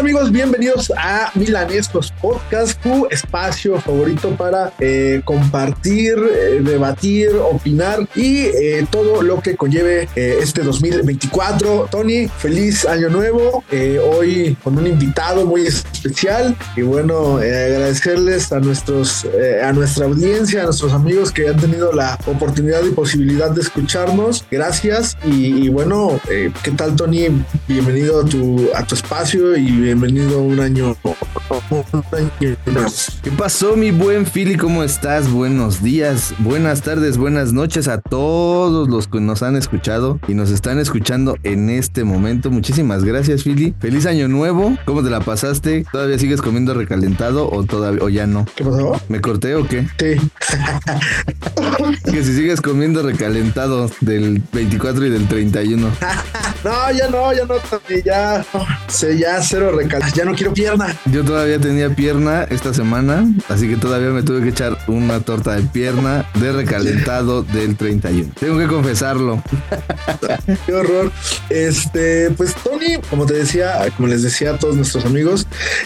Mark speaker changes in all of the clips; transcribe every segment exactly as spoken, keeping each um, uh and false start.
Speaker 1: amigos? Bienvenidos a Milanescos Podcast, tu espacio favorito para eh, compartir, eh, debatir, opinar y eh, todo lo que conlleve eh, este dos mil veinticuatro. Tony, feliz año nuevo, eh, hoy con un invitado muy especial y bueno, eh, agradecerles a nuestros eh, a nuestra audiencia, a nuestros amigos que han tenido la oportunidad y posibilidad de escucharnos. Gracias y, y bueno, eh, ¿qué tal, Tony? Bienvenido a tu, a tu espacio y bienvenido a un año, un año más.
Speaker 2: ¿Qué pasó, mi buen Philly? ¿Cómo estás? Buenos días, buenas tardes, buenas noches a todos los que nos han escuchado y nos están escuchando en este momento. Muchísimas gracias, Philly. Feliz año nuevo. ¿Cómo te la pasaste? ¿Todavía sigues comiendo recalentado o todavía o ya no?
Speaker 1: ¿Qué pasó?
Speaker 2: ¿Me corté o qué?
Speaker 1: Sí.
Speaker 2: Que si sigues comiendo recalentado del veinticuatro y del treinta y uno.
Speaker 1: No, ya no, ya no, Tony, ya, se ya cero recalentado. Ya no quiero pierna.
Speaker 2: Yo todavía tenía pierna esta semana, así que todavía me tuve que echar una torta de pierna de recalentado del treinta y uno. Tengo que confesarlo.
Speaker 1: Qué horror. Este, pues Tony, como te decía, como les decía a todos nuestros amigos,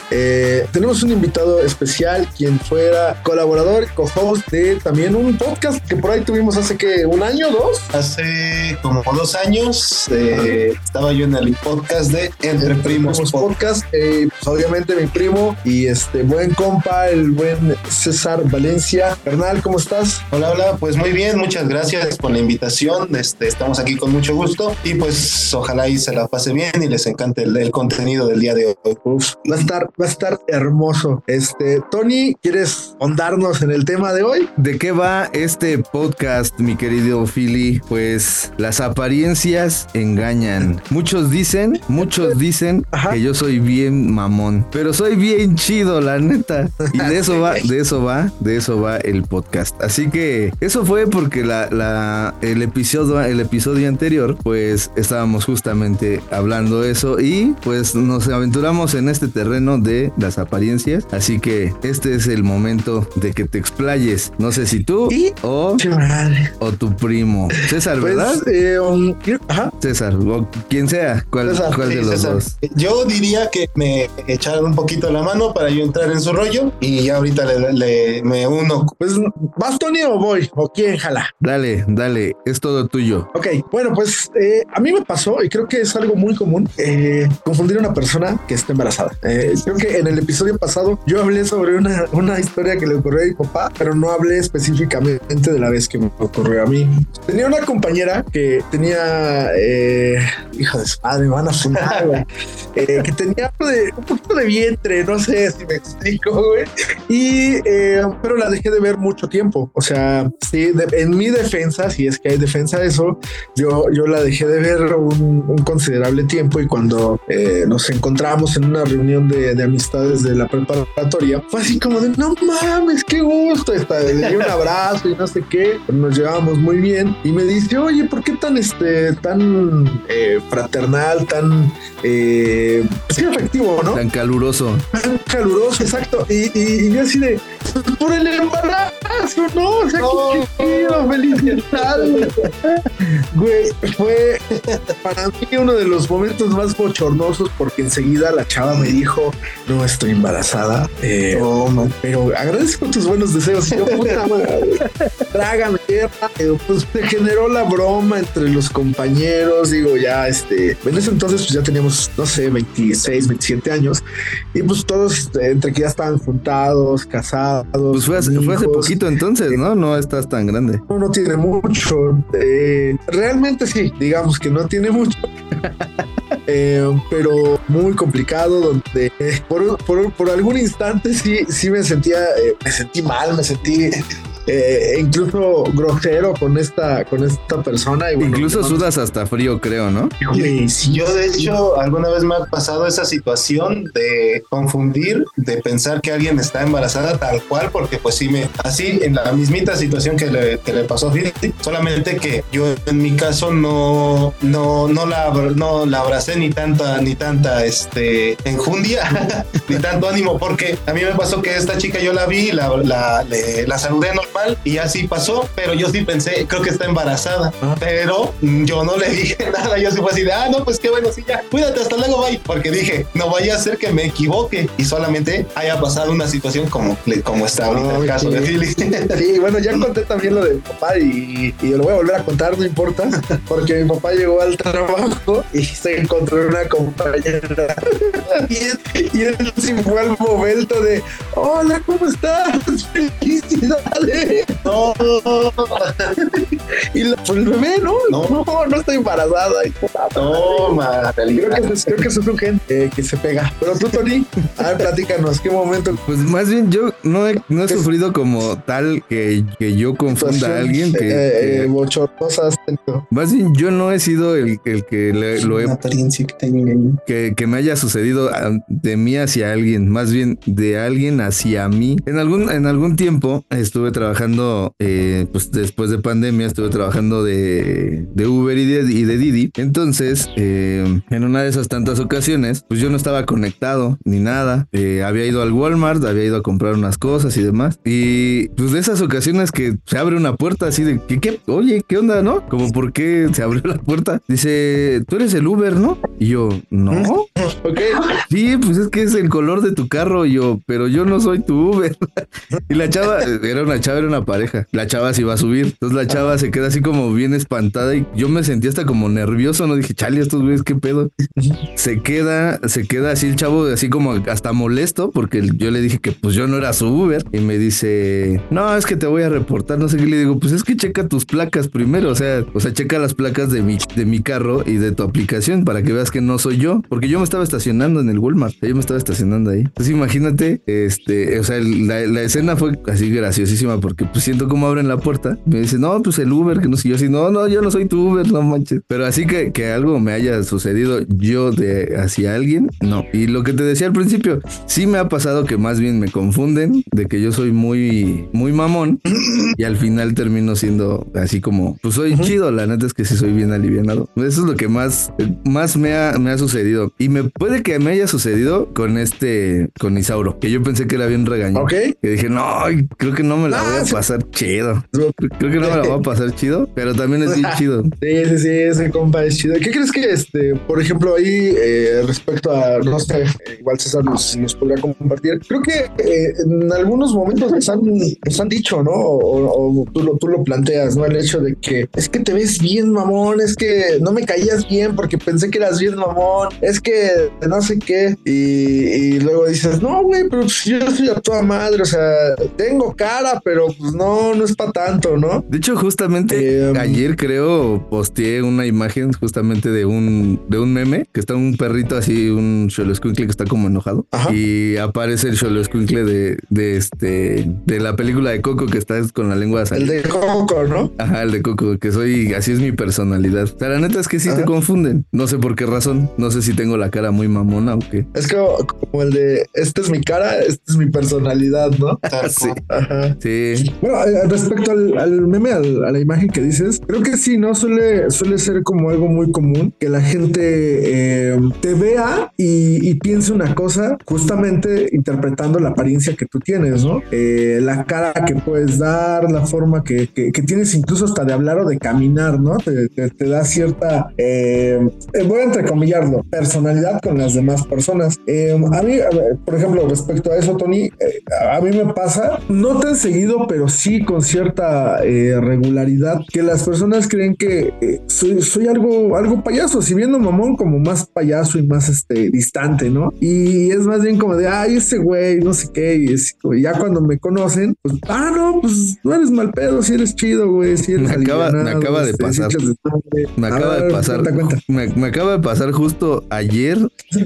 Speaker 1: eh, tenemos un invitado especial, quien fuera colaborador, co-host de también un podcast que por ahí tuvimos hace que un año, dos.
Speaker 3: Hace como dos años eh, estaba yo en el podcast de Entre Primos
Speaker 1: Podcast. Eh, pues obviamente mi primo y este buen compa, el buen César Valencia. Carnal, ¿cómo estás?
Speaker 3: Hola, hola, pues muy bien, muchas gracias por la invitación. Este, estamos aquí con mucho gusto y pues ojalá y se la pase bien y les encante el, el contenido del día de hoy.
Speaker 1: Uf, va a estar, va a estar hermoso. Este, Tony, ¿quieres ahondarnos en el tema de hoy?
Speaker 2: ¿De qué va este podcast, mi querido Philly? Pues las apariencias engañan. Muchos dicen, muchos dicen Ajá. que yo soy bien mamón, pero soy bien chido, la neta. Y de eso va, de eso va, de eso va el podcast. Así que eso fue porque la, la, el episodio, el episodio anterior, pues estábamos justamente hablando de eso y pues nos aventuramos en este terreno de las apariencias. Así que este es el momento de que te explayes. No sé si tú ¿Sí? o, o tu primo. César, ¿verdad?
Speaker 1: Pues, eh, um, ajá.
Speaker 2: César, o quien sea. ¿Cuál,
Speaker 3: César,
Speaker 2: cuál
Speaker 3: sí,
Speaker 2: de los
Speaker 3: César.
Speaker 2: dos?
Speaker 3: Yo diría que me echaron un poquito la mano para yo entrar en su rollo y ya ahorita le, le me uno.
Speaker 1: Pues, ¿vas, Tony, o voy? ¿O quién jala?
Speaker 2: Dale, dale, es todo tuyo.
Speaker 1: Ok, bueno, pues eh, a mí me pasó y creo que es algo muy común eh, confundir a una persona que está embarazada. Eh, creo que en el episodio pasado yo hablé sobre una, una historia que le ocurrió a mi papá, pero no hablé específicamente de la vez que me ocurrió a mí. Tenía una compañera que tenía, eh, hijo de su madre, me van a fumar, güey, eh, que tenía de, un poquito de vientre, no sé si me explico, güey, y, eh, pero la dejé de ver mucho tiempo. O sea, sí, de, en mi defensa, si es que hay defensa de eso, yo, yo la dejé de ver un, un considerable tiempo y cuando eh, nos encontramos en una reunión de, de amistades de la preparatoria, fue así como de, no mames, qué gusto, está, le di un abrazo y no sé qué, nos llevábamos muy bien y me dice, oye, ¿por qué tan, este, tan eh, fraternal, tan eh, sí, afectivo, ¿no?
Speaker 2: Tan caluroso.
Speaker 1: Tan caluroso, exacto. Y, y, y yo así de, por el embarazo, ¿no? O sea,
Speaker 3: no.
Speaker 1: qué chido, felicidades. Güey, fue para mí uno de los momentos más bochornosos porque enseguida la chava me dijo, no estoy embarazada, eh, oh, no, pero agradezco tus buenos deseos. Y yo, puta madre, trágame tierra. Pues se generó la broma entre los compañeros, digo, ya, este, en ese entonces pues ya teníamos, no sé, veintiséis, veintisiete años y pues todos entre que ya estaban juntados, casados.
Speaker 2: Pues fue hace, fue hace poquito entonces, ¿no? No estás tan grande.
Speaker 1: No, no tiene mucho. Eh, realmente sí, digamos que no tiene mucho. Eh, pero muy complicado donde eh, por, por, por algún instante sí, sí me sentía, eh, me sentí mal, me sentí eh, incluso grosero con esta, con esta persona. Y bueno,
Speaker 2: incluso
Speaker 1: no,
Speaker 2: sudas hasta frío, creo, ¿no?
Speaker 3: Sí, sí. Yo de hecho alguna vez me ha pasado esa situación de confundir, de pensar que alguien está embarazada tal cual, porque pues sí me, así en la mismita situación que le, que le pasó a Philly, solamente que yo en mi caso no, no, no la, no la abracé ni tanta, ni tanta este enjundia, ni tanto ánimo, porque a mí me pasó que esta chica yo la vi, la, la, le, la saludé, no normal y así pasó, pero yo sí pensé, creo que está embarazada, ah. pero yo no le dije nada, yo sí fue así de, ah, no, pues qué bueno, sí, ya, cuídate, hasta luego, bye, porque dije, no vaya a ser que me equivoque y solamente haya pasado una situación como, como está ahorita no, el caso sí. de Philly.
Speaker 1: Sí, bueno, ya conté también lo de mi papá y, y lo voy a volver a contar, no importa, porque mi papá llegó al trabajo y se encontró una compañera y él, y él sí fue al momento de, hola, ¿cómo estás? Felicidades. No. Y la, pues, el bebé, ¿no? No, no, no estoy embarazada. Y,
Speaker 3: Toma,
Speaker 1: creo que, creo que eso es un gen eh, que se pega. Pero tú, Tony, a ver, platícanos, ¿qué momento?
Speaker 2: Pues más bien yo no he, no he sufrido como tal que, que yo confunda a alguien que...
Speaker 1: Eh,
Speaker 2: que
Speaker 1: bochornosas.
Speaker 2: Más bien yo no he sido el, el que le, lo he...
Speaker 3: Una apariencia que tengan.
Speaker 2: Que, que me haya sucedido de mí hacia alguien, más bien de alguien hacia mí. En algún, en algún tiempo estuve trabajando, eh, pues después de pandemia estuve trabajando de, de Uber y de, y de Didi. Entonces, eh, en una de esas tantas ocasiones, pues yo no estaba conectado ni nada. Eh, había ido al Walmart, había ido a comprar unas cosas y demás. Y pues de esas ocasiones que se abre una puerta así de, ¿qué, qué? Oye, ¿qué onda, no? Como, ¿por qué se abrió la puerta? Dice, tú eres el Uber, ¿no? Y yo, no.
Speaker 1: Ok.
Speaker 2: Sí, pues es que es el color de tu carro. Y yo, pero yo no soy tu Uber. Y la chava, era una chava, era una pareja. La chava se iba a subir. Entonces la chava se queda así como bien espantada y yo me sentí hasta como nervioso. No dije, chale, estos güeyes, ¿qué pedo? Se queda, se queda así el chavo, así como hasta molesto, porque yo le dije que pues yo no era su Uber. Y me dice, no, es que te voy a reportar. No sé qué. Le digo, pues es que checa tus placas primero. O sea, o sea, checa las placas de mi, de mi carro y de tu aplicación para que veas que no soy yo. Porque yo me estaba estacionando en el Walmart. Yo me estaba estacionando ahí. Entonces imagínate, este, o sea, la, la escena fue así graciosísima porque pues siento cómo abren la puerta. Me dice, no, pues el Uber, que no sé. Yo así, no, no, yo no soy tu Uber, no manches. Pero así que, que algo me haya sucedido yo de hacia alguien, no. Y lo que te decía al principio, sí me ha pasado que más bien me confunden de que yo soy muy, muy mamón y al final termino siendo así como, pues soy uh-huh. chido. La neta es que sí soy bien alivianado. Eso es lo que más, más me ha, me ha sucedido. Y me puede que me haya sucedido con este, con Isauro, que yo pensé que era bien regañón.
Speaker 1: Ok.
Speaker 2: Que dije, no, creo que no me la ah, voy a pasar sí. chido. Creo que no me la voy a pasar chido, pero también es bien chido.
Speaker 1: Sí, sí, sí, ese compa es chido. ¿Qué crees que, este, por ejemplo, ahí, eh, respecto a, no sé, igual César nos, nos podría compartir? Creo que eh, en algunos momentos nos han, nos han dicho, ¿no? O, o tú, lo, tú lo planteas, ¿no? El hecho de que es que te ves bien mamón, es que no me caías bien porque pensé que eras bien mamón, es que no sé qué. Y, y luego dices, no, güey, pero pues yo soy a toda madre, o sea, tengo cara, pero pues no, no es para tanto, ¿no?
Speaker 2: De hecho, justamente eh, ayer creo posteé una imagen justamente de un, de un meme que está un perrito así, un xoloscuincle que está como enojado. Ajá. Y aparece el xoloscuincle de, de este, de la película de Coco que está con la lengua salida.
Speaker 1: El de Coco, ¿no?
Speaker 2: Ajá, el de Coco, que soy, así es mi personalidad. O sea, la neta es que sí Ajá. te confunden. No sé por qué razón. No sé si tengo la cara muy mamona o qué.
Speaker 1: Es como, como el de, esta es mi cara, esta es mi personalidad, ¿no?
Speaker 2: Sí.
Speaker 1: Ajá.
Speaker 2: Sí.
Speaker 1: Bueno, respecto al, al meme, al, a la imagen que dices, creo que sí, ¿no? Suele, suele ser como algo muy común que la gente eh, te vea y, y piense una cosa justamente interpretando la apariencia que tú tienes, ¿no? Eh, la cara que puedes dar, la forma que, que, que tienes incluso hasta de hablar o de caminar, ¿no? Te, te, te da cierta, eh, voy a entrecomillarlo, personalidad con las demás personas. Eh, a mí, a ver, por ejemplo, respecto a eso, Tony, eh, a mí me pasa, no tan seguido, pero sí con cierta eh, regularidad, que las personas creen que eh, soy, soy algo, algo payaso, si viendo mamón como más payaso y más este, distante, ¿no? Y es más bien como de, ay, ese güey, no sé qué, y es, ya cuando me conocen, pues, ah, no, pues no eres mal pedo, si eres chido, güey, si eres
Speaker 2: me acaba, me acaba de
Speaker 1: este,
Speaker 2: pasar,
Speaker 1: de
Speaker 2: me acaba ver, de pasar, cuenta, cuenta. Me, me acaba de pasar justo ayer,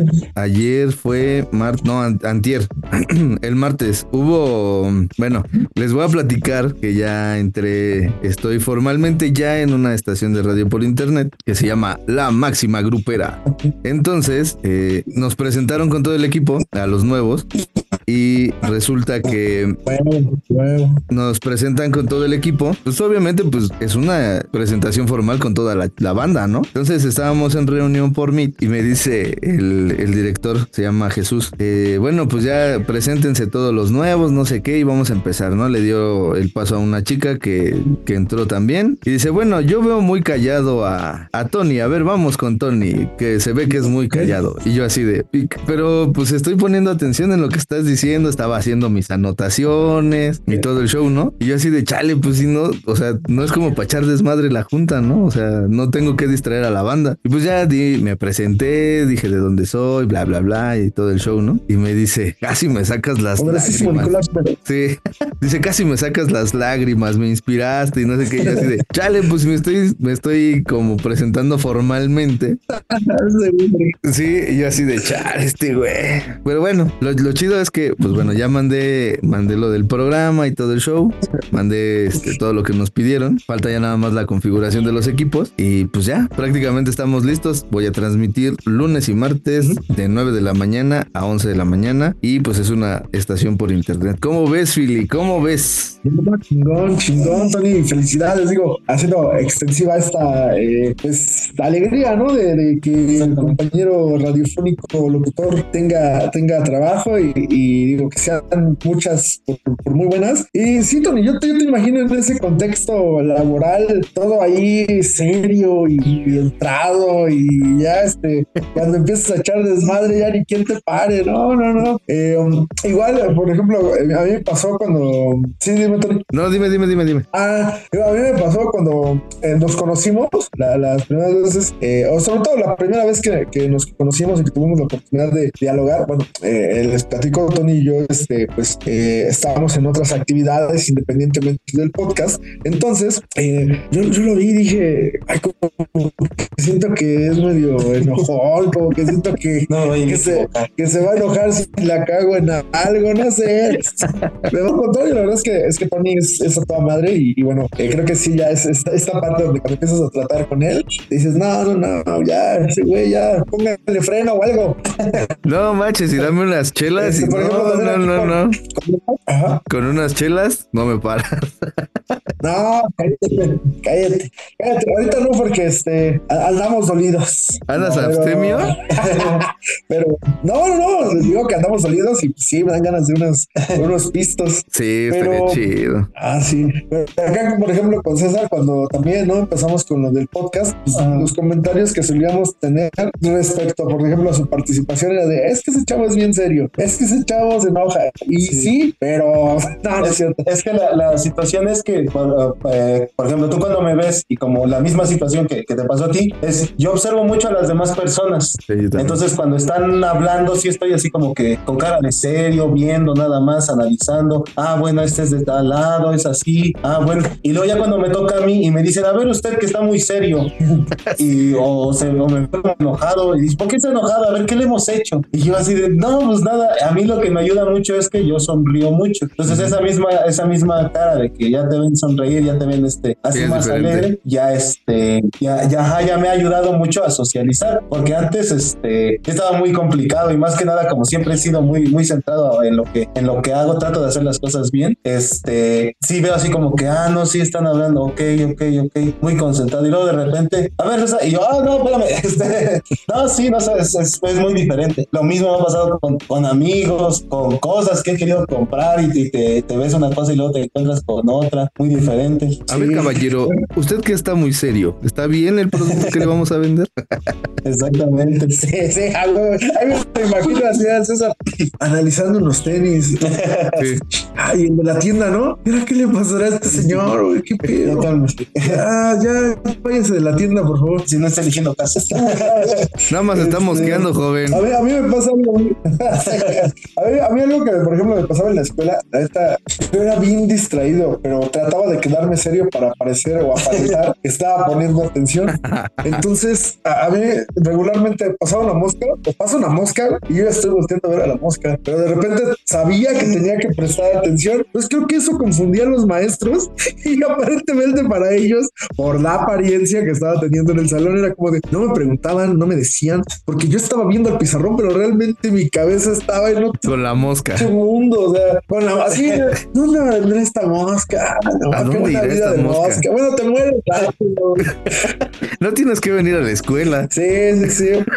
Speaker 2: ayer fue, mar, no, antier, el martes, hubo, bueno, les voy a platicar que ya entré, estoy formalmente ya en una estación de radio por internet que se llama La Máxima Grupera. Entonces, eh, nos presentaron con todo el equipo a los nuevos y resulta que
Speaker 1: bueno, bueno.
Speaker 2: nos presentan con todo el equipo. Pues obviamente pues es una presentación formal con toda la, la banda, ¿no? Entonces estábamos en reunión por Meet y me dice el, el director, se llama Jesús, eh, bueno, pues ya preséntense todos los nuevos, no sé qué, y vamos a empezar, ¿no? Le dio el paso a una chica que, que entró también y dice, bueno, yo veo muy callado a, a Tony, a ver, vamos con Tony, que se ve que es muy callado. Y yo así de, pero pues estoy poniendo atención en lo que estás diciendo, estaba haciendo mis anotaciones y todo el show, ¿no? Y yo así de, chale, pues si no, o sea, no es como para echar desmadre la junta, ¿no? O sea, no tengo que distraer a la banda. Y pues ya di, me presenté, dije de dónde soy, bla, bla, bla, y todo el show, ¿no? Y me dice, casi me sacas las
Speaker 1: Ahora
Speaker 2: lágrimas.
Speaker 1: sí, Nicolás, pero...
Speaker 2: Sí, dice, casi me sacas las lágrimas, me inspiraste y no sé qué. Y yo así de, chale, pues me estoy, me estoy como presentando formalmente. Sí, y yo así de, chale, este güey. Pero bueno, lo, lo chido es que, pues bueno, ya mandé, mandé lo del programa y todo el show. Mandé este, todo lo que nos pidieron. Falta ya nada más la configuración de los equipos. Y pues ya, prácticamente estamos listos. Voy a transmitir lunes y martes de nueve de la mañana a once de la mañana. Y pues es una estación por internet. ¿Cómo ves, Philly? ¿Cómo ves?
Speaker 1: Chingón, chingón, Tony. Felicidades, digo, haciendo extensiva esta eh, pues alegría, ¿no? De, de que el compañero radiofónico locutor tenga, tenga trabajo y, y digo que sean muchas por, por muy buenas. Y sí, Tony, yo te, yo te imagino en ese contexto laboral, todo ahí serio y, y entrado, y ya este, cuando empiezas a echar desmadre, ya ni quien te pare, no, no, no. Eh, um, igual, por ejemplo, a mí me pasó cuando. Sí, dime, Tony.
Speaker 2: No, dime, dime, dime, dime.
Speaker 1: Ah, a mí me pasó cuando eh, nos conocimos, la, las primeras veces, eh, o sobre todo la primera vez que, que nos conocimos y que tuvimos la oportunidad de dialogar. Bueno, eh, les platico, Tony y yo, este, pues eh, estábamos en otras actividades independientemente del podcast. Entonces, eh, yo, yo lo vi y dije, ay, como que siento que es medio enojón, como que siento que, no, que, se, que se va a enojar si la cago en algo, no sé. Me va con todo y la verdad es que, es que Tony es, es a toda madre y, y bueno, eh, creo que sí, ya es esta, esta parte donde cuando empiezas a tratar con él, dices, no, no, no, ya, ese güey, ya, póngale freno o algo.
Speaker 2: No manches, y dame unas chelas.
Speaker 1: Este,
Speaker 2: y
Speaker 1: por ejemplo,
Speaker 2: no, no, no,
Speaker 1: con,
Speaker 2: no.
Speaker 1: Con, ajá.
Speaker 2: Con unas chelas no me paras.
Speaker 1: No, cállate, cállate, cállate. Ahorita no, porque este andamos dolidos.
Speaker 2: ¿Andas
Speaker 1: no,
Speaker 2: abstemio?
Speaker 1: Pero, pero no, no, no, les digo que andamos dolidos y pues, sí, me dan ganas de unos, unos pistos.
Speaker 2: Sí,
Speaker 1: pero,
Speaker 2: estaría chido.
Speaker 1: Ah, sí. Pero acá, por ejemplo, con César, cuando también no empezamos con lo del podcast, pues, ah. los comentarios que solíamos tener respecto, por ejemplo, a su participación era de, es que ese chavo es bien serio, es que ese chavo se enoja. Y sí, sí pero no, no es, es cierto.
Speaker 3: Es que la, la situación es que, por, eh, por ejemplo, tú cuando me ves y como la misma situación que, que te pasó a ti, es yo observo mucho a las demás personas. Sí, entonces, cuando están hablando, sí estoy así como que con cara de serio, viendo nada más, analizando. Ah, bueno, este es de tal lado, es así. Ah, bueno. Y luego ya cuando me toca a mí y me dicen, a ver, usted que está muy serio. Y o, se, o me veo enojado. Y dice, ¿por qué está enojado? A ver, ¿qué le hemos hecho? Y yo así de, no, pues nada. A mí lo que me ayuda mucho es que yo sonrío mucho. Entonces, esa misma, esa misma cara de que ya te ven sonreír, ya te ven este, así sí, más diferente. Alegre, ya este, ya, ya, ya me ha ayudado mucho a socializar. Porque antes este, estaba muy complicado y más que nada, como siempre he sido muy, muy centrado en lo que, en lo que hago, trato de hacer las cosas bien. Este, sí veo así como que, ah, no, sí están hablando, ok, ok, ok, muy concentrado. Y luego de repente, a ver, y yo, ah, no, espérame, este, no, sí, no sé, es, es, es muy diferente. Lo mismo me ha pasado con, con amigos, con cosas que he querido comprar y te, te, te ves una cosa y luego te encuentras con otra, muy diferente.
Speaker 2: A sí. ver, caballero, usted que está muy serio, ¿está bien el producto que le vamos a vender?
Speaker 3: Exactamente.
Speaker 1: Sí, sí, algo, algo me imagino así a César analizando unos tenis. Sí. Ay, el de la tienda, ¿no? Mira, ¿qué le pasará a este señor, güey? ¿Qué pedo? Ya, ya, váyase de la tienda, por favor.
Speaker 3: Si no está eligiendo casas.
Speaker 2: Nada más está mosqueando, este, joven.
Speaker 1: A mí, a mí me pasa algo. a, mí, a mí algo que, por ejemplo, me pasaba en la escuela, esta, yo era bien distraído, pero trataba de quedarme serio para parecer o aparentar que estaba poniendo atención. Entonces, a, a mí regularmente pasaba una mosca, o pasa una mosca, y yo ya estoy volteando a ver a la mosca, pero de repente sabía que tenía que prestar atención. Pues creo que eso confundía a los maestros y aparentemente para ellos, por la apariencia que estaba teniendo en el salón, era como de, no me preguntaban, no me decían, porque yo estaba viendo al pizarrón, pero realmente mi cabeza estaba en otro
Speaker 2: con la mosca.
Speaker 1: Qué mundo, o sea, con la, así, ¿dónde vendrá esta mosca? No,
Speaker 2: ¿A dónde irá esta mosca? mosca?
Speaker 1: Bueno, te mueres.
Speaker 2: No tienes que venir a la escuela.
Speaker 1: Sí, sí,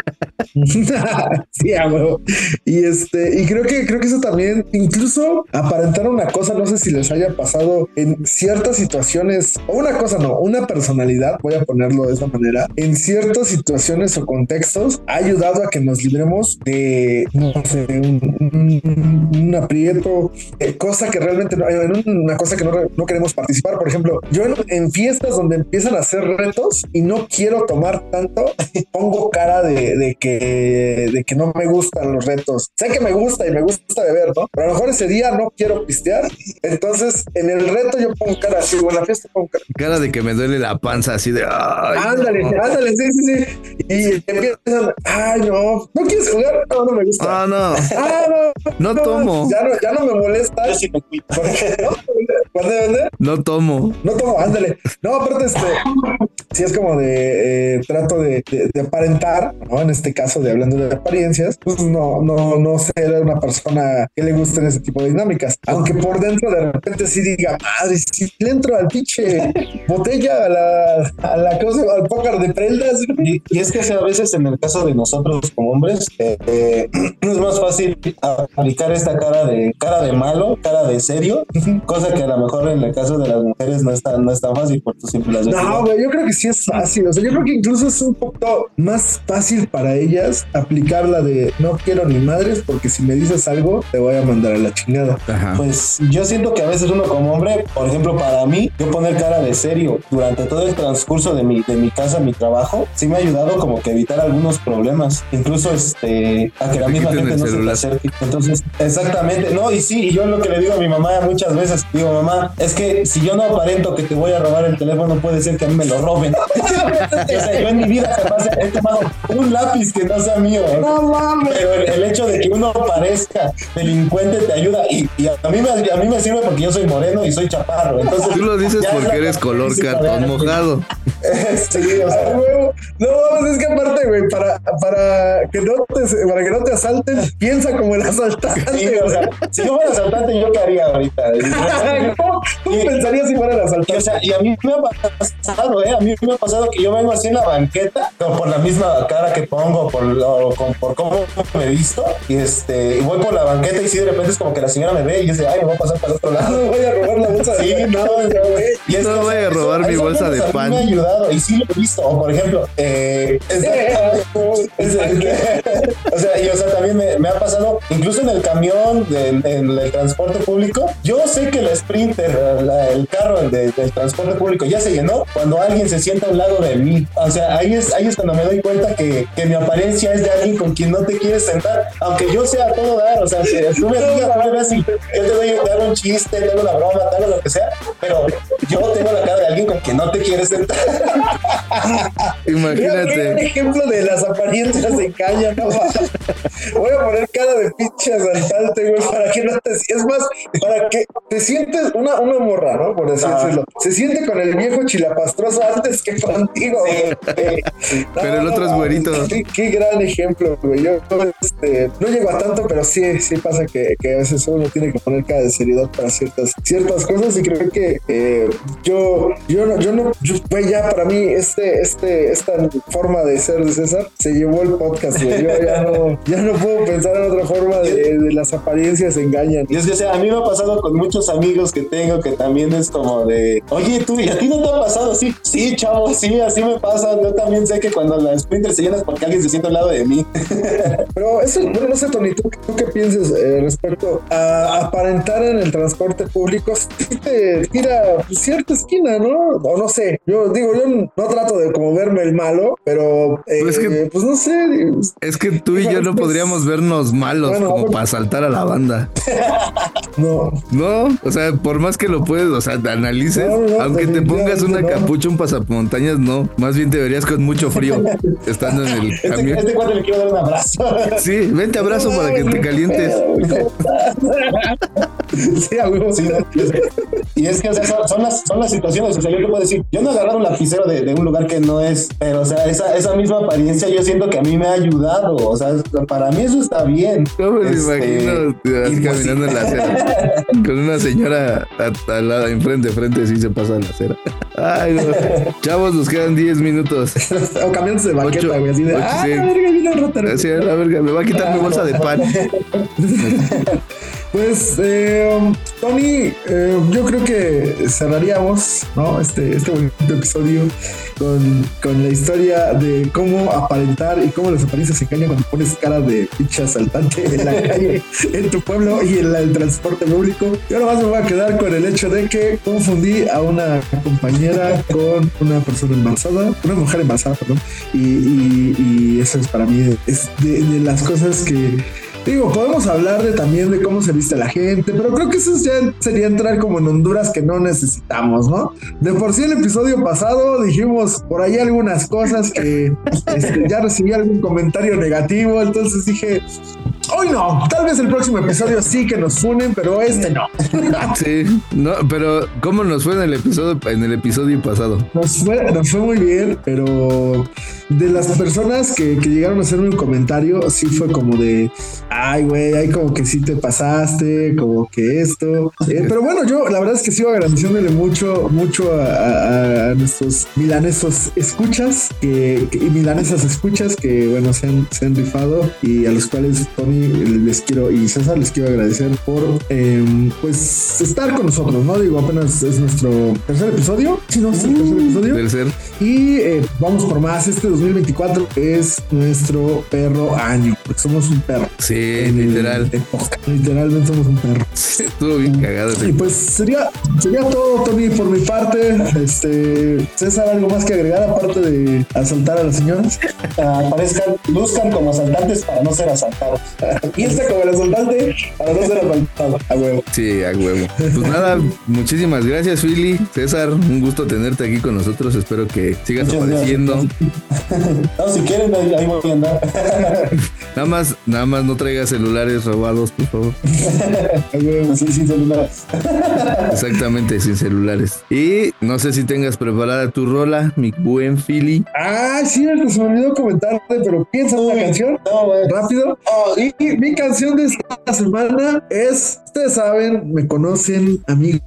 Speaker 1: sí. Sí, amigo. Y este, y creo que, creo que eso también, incluso aparentar una cosa, no sé si les haya pasado en ciertas situaciones, o una cosa no, una personalidad, voy a ponerlo de esa manera, en ciertas situaciones o contextos, ha ayudado a que nos libremos de, no sé, un, un, un aprieto, eh, cosa que realmente no, una cosa que no, no queremos participar. Por ejemplo, yo en, en fiestas donde empiezan a hacer retos y no quiero tomar tanto, pongo cara de, de que de que no me gustan los retos. Sé que me gusta y me gusta beber, ¿no? Pero a lo mejor ese día no quiero pistear. Entonces, en el reto yo pongo cara así, o en la fiesta pongo cara.
Speaker 2: Cara de que me duele la panza, así de... Ay,
Speaker 1: ándale, no. ándale, sí, sí, sí. Y empiezan, ay, no, ¿no quieres jugar? No, no me gusta.
Speaker 2: Ah, no.
Speaker 1: Ah, no.
Speaker 2: No, no tomo.
Speaker 1: Ya no, ya no me molesta.
Speaker 3: Yo sí me cuido.
Speaker 1: ¿No? ¿Dónde, dónde?
Speaker 2: No tomo.
Speaker 1: No tomo, ándale. No, aparte, este, sí es como de, eh, trato de, de, de aparentar, ¿no? En este caso de hablando de apariencias, pues no, no, no ser una persona que le gusten ese tipo de dinámicas. Aunque por dentro de repente sí diga, madre, si le entro al pinche botella, a la, a la cosa, al pócar de prendas.
Speaker 3: Y, y es que a veces en el caso de nosotros como hombres, eh, eh, es más fácil aplicar esta cara de, cara de malo, cara de serio, cosa que a lo mejor en el caso de las mujeres no es tan, no es tan fácil por tu simple ves.
Speaker 1: No, güey, yo creo que sí es fácil. O sea, yo creo que incluso es un poco más fácil para ellas aplicar la de no quiero ni madres porque si me dices algo te voy a mandar a la chingada.
Speaker 3: Ajá. Pues yo siento que a veces uno como hombre, por ejemplo, para mí, yo poner cara de serio durante todo el transcurso de mi, de mi casa, mi trabajo, sí me ha ayudado como que evitar algunos problemas. Incluso este, a que la misma gente no se te acerque. Entonces, exactamente. No, y sí, y yo lo que le digo a mi mamá muchas veces, digo, mamá, es que si yo no aparento que te voy a robar el teléfono, puede ser que a mí me lo roben. O sea, yo en mi vida jamás he tomado un lápiz que no sea mío. No mames. Pero el, el hecho de que uno parezca delincuente te ayuda. Y, y a, mí me, a mí me sirve porque yo soy moreno y soy chaparro. Entonces,
Speaker 2: tú lo dices porque eres color cartón mojado.
Speaker 1: Sí, o sea, huevo. No, es que aparte, güey, para, para, que no te, para que no te asalten, piensa como el asaltante. Sí,
Speaker 3: o sea, si yo fuera asaltante, ¿yo qué haría ahorita?
Speaker 1: ¿Cómo, cómo y, pensarías si fuera el asaltante?
Speaker 3: O sea, y a mí me ha pasado, ¿eh? A mí me ha pasado que yo vengo así en la banqueta, por la misma cara que pongo, por, o, por, por cómo me he visto, y este, y voy por la banqueta y sí, de repente es como que la señora me ve y dice, ay, me voy a pasar para el otro lado.
Speaker 1: No voy a robar la bolsa de
Speaker 3: sí, pan. No, güey. Y es,
Speaker 2: no voy a robar eso, mi eso bolsa de pan.
Speaker 3: Me ha ayudado y sí lo he visto. O por ejemplo, eh, es, es, o sea, y o sea, también me, me ha pasado, incluso en el camión, del, en el transporte público, yo sé que el Sprinter, la, el carro de, del transporte público ya se llenó cuando alguien se sienta a un lado de mí. O sea, ahí es, ahí es cuando me doy cuenta que, que mi apariencia es de alguien con quien no te quieres sentar, aunque yo sea a todo dar. O sea, si tú me digas, tú me ves y yo te doy, te hago un chiste, te hago una broma, te hago lo que sea, pero yo tengo la cara de alguien con quien no te quieres sentar.
Speaker 2: Imagínate.
Speaker 1: Un ejemplo de las apariencias de caña, no va. Voy a poner cara de pinche asaltante, güey, para que no te... Es más, para que te sientes una, una morra, ¿no? Por así ah. decirlo. Se siente con el viejo chilapastroso antes que contigo,
Speaker 2: sí. güey. No, pero el otro no, es güerito.
Speaker 1: Qué, qué gran ejemplo, güey. Yo este, no llego a tanto, pero sí, sí pasa que, que a veces uno tiene que poner cara de seriedad para ciertas, ciertas cosas y creo que eh, yo, yo no, yo no, yo, güey, ya para mí este, este, esta forma de ser de César se llevó el podcast, güey. Yo ya no, ya no puedo pensar en otra forma de, de las apariencias engañan.
Speaker 3: Y es que, o sea, a mí me ha pasado con muchos amigos que tengo que también es como de, oye, tú, ¿y a ti no te ha pasado así? Sí, chavo, sí, así me pasa. Yo también sé que cuando la Sprinter se llena es porque alguien se siente al lado de mí.
Speaker 1: Pero eso, bueno, no sé, Tony, ¿tú, tú qué piensas eh, respecto a aparentar en el transporte público? Sí te tira cierta esquina, ¿no? O no sé, yo digo, yo no trato de como verme el malo, pero eh, pues, que, pues no sé.
Speaker 2: Es que tú y yo no pues, podríamos vernos malos bueno, como para saltar a la banda.
Speaker 1: No.
Speaker 2: No, o sea, por más que lo puedes, o sea, te analices, no, no, aunque te pongas una no. capucha, un pasamontañas, no. Más bien te verías con mucho frío estando en el
Speaker 3: este,
Speaker 2: camión.
Speaker 3: Este cuate le quiero dar un abrazo.
Speaker 2: Sí, vente abrazo no, para que te calientes.
Speaker 1: Sí, amigo. Sí,
Speaker 3: Y es que, o sea, son, son, las, son las situaciones, o sea, yo te puedo decir, yo no he agarrado un lapicero de, de un lugar que no es, pero, o sea, esa, esa misma apariencia yo siento que a mí me ha ayudado, o sea, para mí eso está bien.
Speaker 2: No me
Speaker 3: este,
Speaker 2: imagino así caminando en la acera con una señora al lado, enfrente, frente, sí se pasa la acera. Ay, no. Chavos, nos quedan diez minutos.
Speaker 1: O cambiándose de baqueta, güey, así de,
Speaker 2: ocho,
Speaker 1: ah,
Speaker 2: sí.
Speaker 1: la verga, viene un rotero.
Speaker 2: Así, a la verga, me va a quitar mi bolsa de pan.
Speaker 1: Pues, eh, Tony, eh, yo creo que cerraríamos, ¿no? Este, este bonito episodio con, con la historia de cómo aparentar y cómo las apariencias se engañan cuando pones cara de pinche asaltante en la calle, en tu pueblo y en la, el transporte público. Yo nomás me voy a quedar con el hecho de que confundí a una compañera con una persona embarazada, una mujer embarazada, perdón, y, y, y eso es para mí, es de, de las cosas que... Digo, podemos hablar de también de cómo se viste la gente, pero creo que eso ya sería entrar como en Honduras que no necesitamos, ¿no? De por sí el episodio pasado dijimos por ahí algunas cosas que este, ya recibí algún comentario negativo, entonces dije, hoy no, tal vez el próximo episodio sí que nos unen, pero este no.
Speaker 2: Sí, no, pero ¿cómo nos fue en el episodio, en el episodio pasado?
Speaker 1: Nos fue, nos fue muy bien, pero de las personas que, que llegaron a hacerme un comentario, sí fue como de, ay, güey, ahí como que sí te pasaste, como que esto. Eh, pero bueno, yo la verdad es que sigo agradeciéndole mucho, mucho a, a, a nuestros milanesos escuchas que, que, y milanesas escuchas que, bueno, se han, se han rifado y a los cuales Tony les quiero y César les quiero agradecer por, eh, pues, estar con nosotros, ¿no? Digo, apenas es nuestro tercer episodio. Sí, no, es el tercer episodio.
Speaker 2: Tercer.
Speaker 1: Y eh, vamos por más. Este dos mil veinticuatro es nuestro perro año, porque somos un perro.
Speaker 2: Sí, literal.
Speaker 1: Literalmente somos un perro.
Speaker 2: Sí, estuvo bien cagado.
Speaker 1: Y pues sería, sería todo, Tony, por mi parte. Este, César, ¿algo más que agregar aparte de asaltar a las señoras?
Speaker 3: Aparezcan, luzcan como asaltantes para no ser asaltados.
Speaker 1: Piensa como el asaltante para no ser asaltado. A huevo.
Speaker 2: Sí, a huevo. Pues nada, muchísimas gracias, Philly. César, un gusto tenerte aquí con nosotros. Espero que sigas Muchas apareciendo.
Speaker 3: No, si quieren, ahí, ahí voy a andar.
Speaker 2: Nada más, nada más no traigas celulares robados, por favor.
Speaker 3: Sí, sin celulares.
Speaker 2: Exactamente, sin celulares. Y no sé si tengas preparada tu rola, mi buen Philly.
Speaker 1: Ah, sí, se me olvidó comentarte, pero piensa en una canción.
Speaker 3: No, güey.
Speaker 1: Rápido. Oh, y, y mi canción de esta semana es, ustedes saben, me conocen, amigos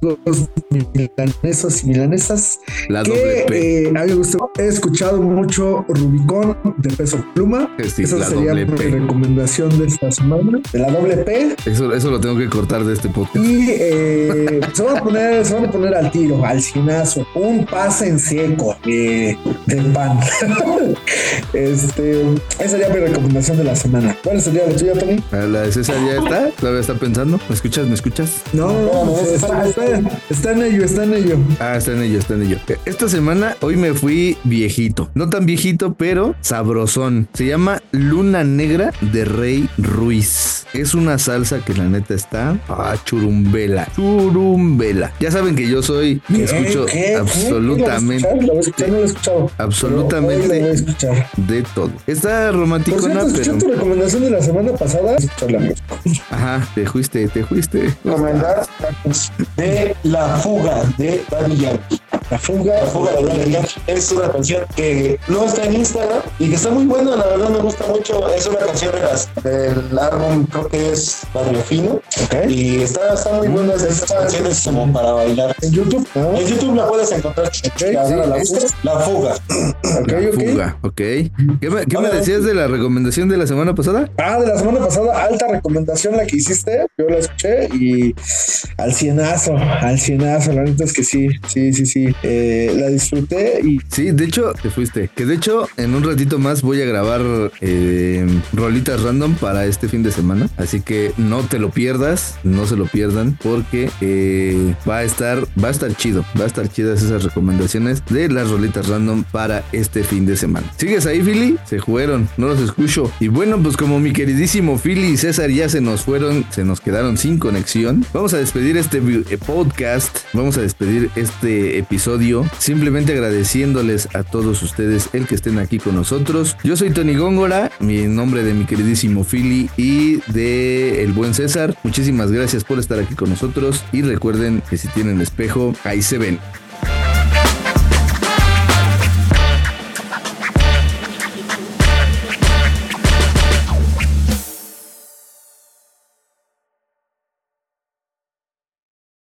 Speaker 1: milanesos y milanesas.
Speaker 2: La
Speaker 1: que,
Speaker 2: doble P.
Speaker 1: Eh, a mí me gustó. He escuchado mucho Rubicón de Peso Pluma.
Speaker 2: Sí,
Speaker 1: Esa
Speaker 2: la
Speaker 1: sería
Speaker 2: doble
Speaker 1: mi
Speaker 2: P.
Speaker 1: recomendación de esta semana. De la doble P.
Speaker 2: Eso, eso lo tengo que cortar de este podcast.
Speaker 1: Y eh, se van a poner, se van a poner al tiro, al cinazo. Un pase en seco eh, del pan. este, esa sería mi recomendación de la semana. ¿Cuál sería la tuya, Tony?
Speaker 2: La de César ya está. ¿Todavía está pensando? ¿Me escuchas? ¿Me escuchas?
Speaker 1: No, no, no, está, está, está en ello, está en ello.
Speaker 2: Ah, está en ello, está en ello. Esta semana, hoy me fui viejito. No tan viejito, pero sabrosón. Se llama Luna Negra de Rey Ruiz. Es una salsa que la neta está ah, churumbela. Churumbela. Ya saben que yo soy, me escucho
Speaker 1: ¿Qué?
Speaker 2: absolutamente.
Speaker 1: ¿Lo voy a escuchar? No lo he escuchado.
Speaker 2: Absolutamente
Speaker 1: lo voy a escuchar.
Speaker 2: De todo. Está romanticona,
Speaker 1: Por cierto, escuché
Speaker 2: pero.
Speaker 1: tu recomendación de la semana pasada.
Speaker 2: Ajá, te fuiste, te fuiste.
Speaker 3: Recomendar de La Fuga de Daddy Yankee.
Speaker 1: La fuga,
Speaker 3: La fuga de Daddy Yankee es una canción que no está en Instagram y que está muy buena, la verdad me gusta mucho. Es una canción de las, del álbum, creo que es Barrio Fino.
Speaker 1: Okay.
Speaker 3: Y está, está muy buena. Esas canciones como para bailar.
Speaker 1: En YouTube, ¿no?
Speaker 3: En YouTube la puedes encontrar.
Speaker 1: Okay,
Speaker 3: la,
Speaker 1: sí,
Speaker 3: la, la, la Fuga.
Speaker 1: Okay,
Speaker 2: La
Speaker 1: okay.
Speaker 2: Fuga, ok. ¿Qué me, qué me decías de la recomendación de la semana pasada?
Speaker 1: Ah, de la semana pasada, alta recomendación la que hiciste. Yo la escuché y al cienazo, al cienazo. La neta es que sí, sí, sí, sí. Eh, la disfruté y.
Speaker 2: Sí, de hecho, te fuiste. Que de hecho, en un ratito más voy a grabar eh, rolitas random para este fin de semana. Así que no te lo pierdas, no se lo pierdan, porque eh, va a estar, va a estar chido. Va a estar chidas esas recomendaciones de las rolitas random para este fin de semana. ¿Sigues ahí, Philly? Se fueron, no los escucho. Y bueno, pues como mi queridísimo Philly y César ya se nos fueron, se nos quedaron sin conexión. Vamos a despedir este podcast, vamos a despedir este episodio episodio, simplemente agradeciéndoles a todos ustedes el que estén aquí con nosotros. Yo soy Tony Góngora, mi nombre de mi queridísimo Philly y de el buen César. Muchísimas gracias por estar aquí con nosotros y recuerden que si tienen espejo, ahí se ven.